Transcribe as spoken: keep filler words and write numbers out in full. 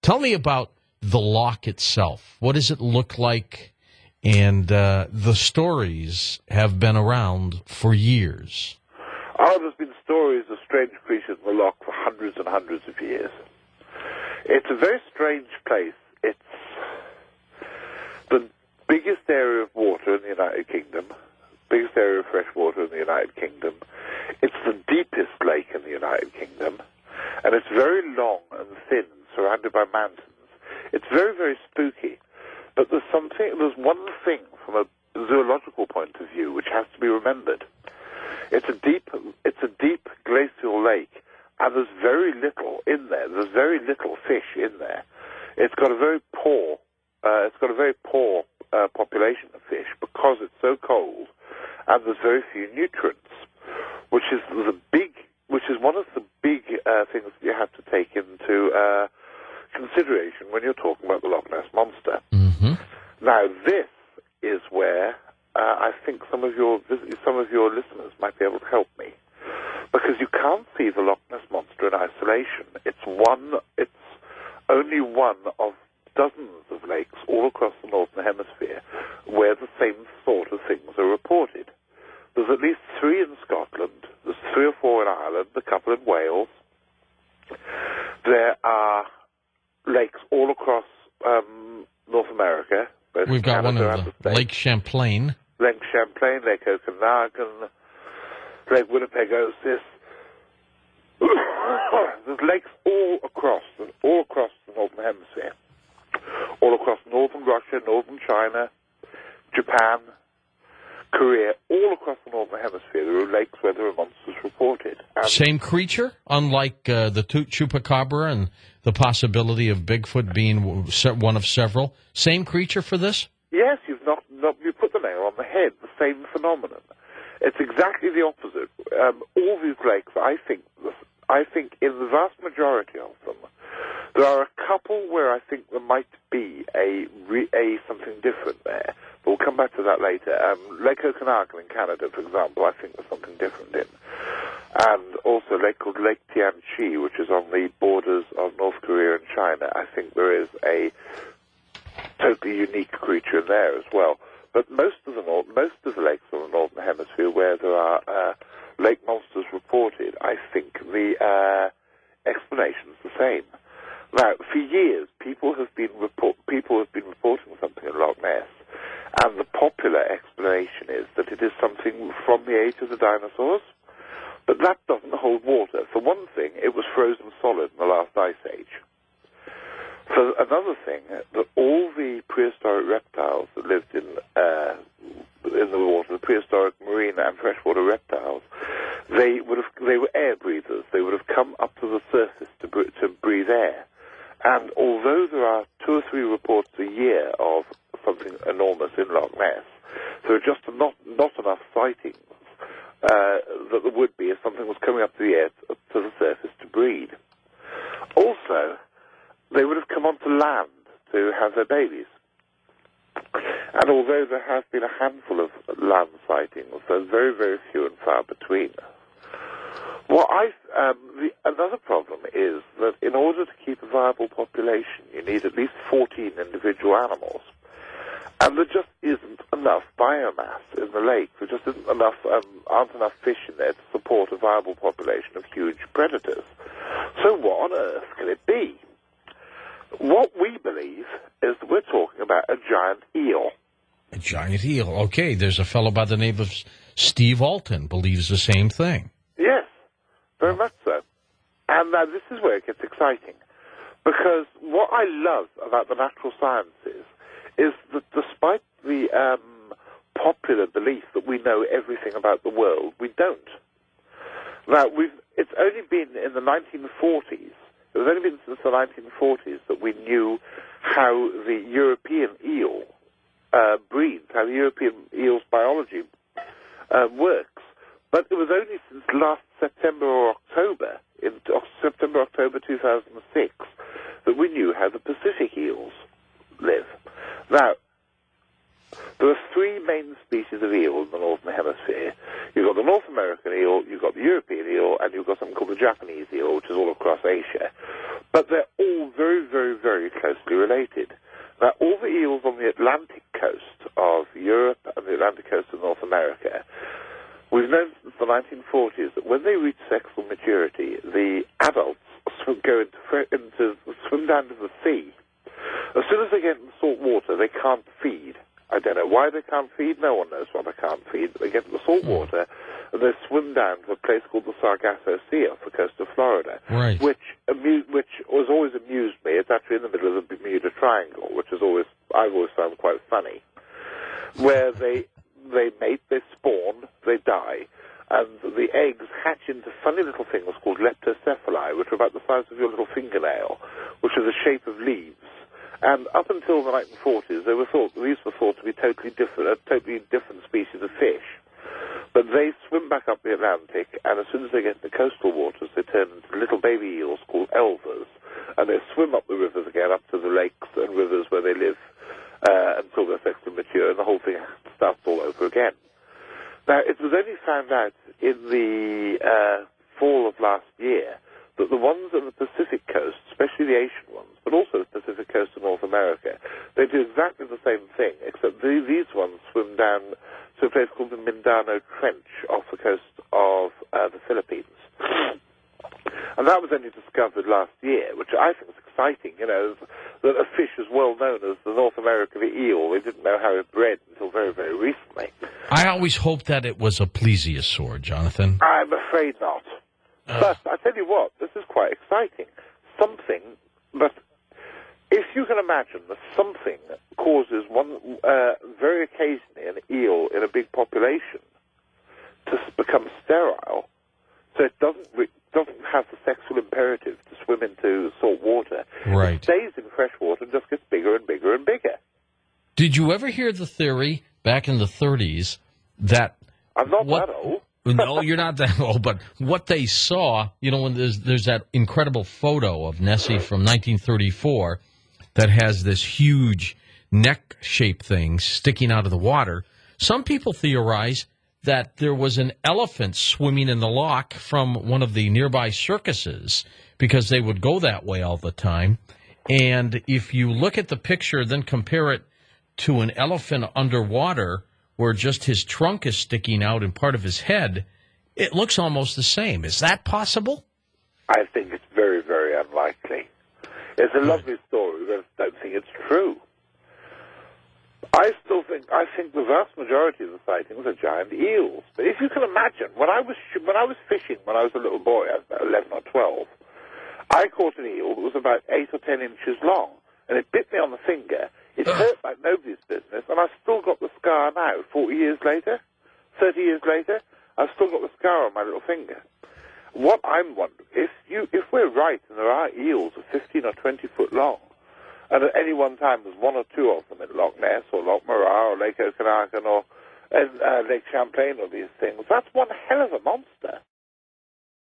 Tell me about the loch itself. What does it look like? And uh, the stories have been around for years. Oh, there's been stories of strange creatures in the loch for hundreds and hundreds of years. It's a very strange place. It's the biggest area of water in the United Kingdom, biggest area of fresh water in the United Kingdom. It's the deepest lake in the United Kingdom, and it's very long and thin, surrounded by mountains. It's very, very spooky, but there's something, there's one thing from a zoological point of view which has to be remembered. It's a deep, it's a deep glacial lake, and there's very little in there. There's very little fish in there. It's got a very poor, uh, it's got a very poor uh, population of fish because it's so cold, and there's very few nutrients, which is the big, which is one of the big uh, things that you have to take into uh, consideration when you're talking about the Loch Ness Monster. Mm-hmm. Now, this is where uh, I think some of your some of your listeners might be able to help me, because you can't see the Loch Ness Monster in isolation. It's one. It's only one of dozens of lakes all across the Northern Hemisphere where the same sort of things are reported. There's at least three in Scotland. There's three or four in Ireland. A couple in Wales. There are lakes all across um, North America. We've got Canada one of the Lake Champlain. Lake Champlain, Lake Okanagan, Lake Winnipegosis. There's lakes all across, all across the Northern Hemisphere, all across northern Russia, northern China, Japan, Korea, all across the Northern Hemisphere. There are lakes where there are monsters reported. And Same creature, unlike uh, the tu- chupacabra and the possibility of Bigfoot being one of several. Same creature for this? Yes, you've not, not you put the nail on the head. The same phenomenon. It's exactly the opposite. Um, all these lakes, I think, I think in the vast majority of them, there are a couple where I think there might be a, re, a something different there. But we'll come back to that later. Um, Lake Okanagan in Canada, for example, I think there's something different in. And also a lake called Lake Tianchi, which is on the borders of North Korea and China. I think there is a totally unique creature in there as well. But most of the north, most of the lakes in the Northern Hemisphere where there are uh, lake monsters reported, I think the uh, explanation's the same. Now, for years, people have been report, people have been reporting something in Loch Ness, and the popular explanation is that it is something from the age of the dinosaurs. But that doesn't hold water. For one thing, it was frozen solid in the last ice age. For another thing, that all the prehistoric reptiles that lived in uh, in the water, the prehistoric marine and freshwater reptiles, they would have they were air breathers. They would have come up to the surface to br- to breathe air. And although there are two or three reports a year of something enormous in Loch Ness, there are just not not enough sightings uh, that there would be if something was coming up to the air to, to the surface to breed. Also, they would have come onto land to have their babies. And although there have been a handful of land sightings, they're very, very few and far between. Well, I, um, the, another problem is that in order to keep a viable population, you need at least fourteen individual animals. And there just isn't enough biomass in the lake. There just isn't enough, um, aren't enough fish in there to support a viable population of huge predators. So what on earth can it be? What we believe is that we're talking about a giant eel. A giant eel. Okay, there's a fellow by the name of Steve Alton believes the same thing. Yes, very much so. And now this is where it gets exciting. Because what I love about the natural sciences is that despite the um, popular belief that we know everything about the world, we don't. Now, we've, it's only been in the nineteen forties, it was only been since the nineteen forties that we knew how the European eel uh, breeds, how the European eel's biology uh, works. But it was only since last September or October, in September, October two thousand six, that we knew how the Pacific eels live. Now, there are three main species of eel in the Northern Hemisphere. You've got the North American eel, you've got the European eel, and you've got something called the Japanese eel, which is all across Asia. But they're all very, very, very closely related. Now, all the eels on the Atlantic coast of Europe and the Atlantic coast of North America, we've known since the nineteen forties that when they reach sexual maturity, the adults sw- go into, into swim down to the sea. As soon as they get in salt water, they can't feed. I don't know why they can't feed. No one knows why they can't feed. But they get in the salt water, and they swim down to a place called the Sargasso Sea off the coast of Florida, right. which amu- which has always amused me. It's actually in the middle of the Bermuda Triangle, which is always I've always found quite funny, where they they mate, they spawn, they die, and the eggs hatch into funny little things called leptocephali, which are about the size of your little fingernail, which are the shape of leaves. And up until the nineteen forties, they were thought these were thought to be totally different, a totally different species of fish. But they swim back up the Atlantic, and as soon as they get into coastal waters, they turn into little baby eels called elvers, and they swim up the rivers again, up to the lakes and rivers where they live uh, until they're sexually mature, and the whole thing starts all over again. Now, it was only found out in the uh, fall of last year that the ones on the Pacific coast, especially the Asian ones, but also the Pacific coast of North America, they do exactly the same thing, except the, these ones swim down to a place called the Mindanao Trench off the coast of uh, the Philippines. And that was only discovered last year, which I think is exciting, you know, that a fish as well known as the North American eel, they didn't know how it bred until very, very recently. I always hoped that it was a plesiosaur, Jonathan. I'm afraid not. But I tell you what, this is quite exciting. Something that, if you can imagine that something causes one, uh, very occasionally an eel in a big population to s- become sterile, so it doesn't re- doesn't have the sexual imperative to swim into salt water. Right. It stays in fresh water and just gets bigger and bigger and bigger. Did you ever hear the theory back in the thirties that... I'm not what, that old. No, you're not that old, but what they saw, you know, when there's, there's that incredible photo of Nessie from nineteen thirty-four that has this huge neck-shaped thing sticking out of the water, some people theorize that there was an elephant swimming in the loch from one of the nearby circuses because they would go that way all the time. And if you look at the picture, then compare it to an elephant underwater where just his trunk is sticking out and part of his head, it looks almost the same. Is that possible? I think it's very, very unlikely. It's a lovely story, but I don't think it's true. I still think, I think the vast majority of the sightings are giant eels. But if you can imagine, when I was when I was fishing when I was a little boy, I was about eleven or twelve, I caught an eel that was about eight or ten inches long, and it bit me on the finger. It hurt like nobody's business, and I've still got the scar now, forty years later, thirty years later, I've still got the scar on my little finger. What I'm wondering, if you, if we're right and there are eels of fifteen or twenty foot long, and at any one time there's one or two of them in Loch Ness or Loch Morar or Lake Okanagan or uh, Lake Champlain or these things, that's one hell of a monster.